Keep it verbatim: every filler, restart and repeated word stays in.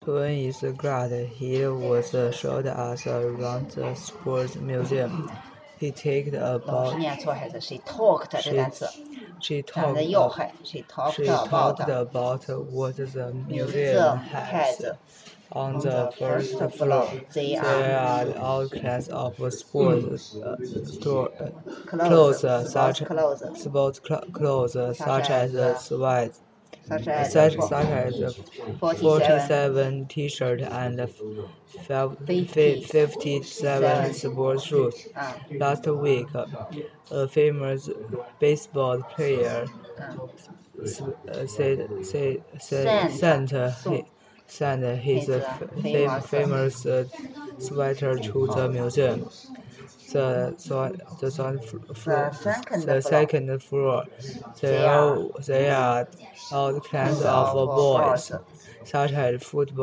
When is glad he was showed us around the sports museum. He talked 老师 about 念错还是 she talked 这 she 单词， she 长得 talked 要 ab- 害 she she talked talked about about what the museum museum has. has On on the the first first floor, floor. They there are are all kinds of sports uh, store, uh, clothes, clothes, uh, sports such clothes, sports cl- clothes uh, such as uh, sweats, such uh, as such, fo- such as uh, forty-seven, forty-seven t-shirt and f- five- fifty, fifty-seven sports shoes. uh, Last week, a famous baseball player uh, s- uh, said, said, said, sent sent uh, 送 hi- sent his his uh, uh, f- fam- famous famous uh, sweater to the oh, museum. The, so, the, second floor, the second the floor second floor, They there are are, there are all kinds kinds of of uh, uh, boys, balls. such as football.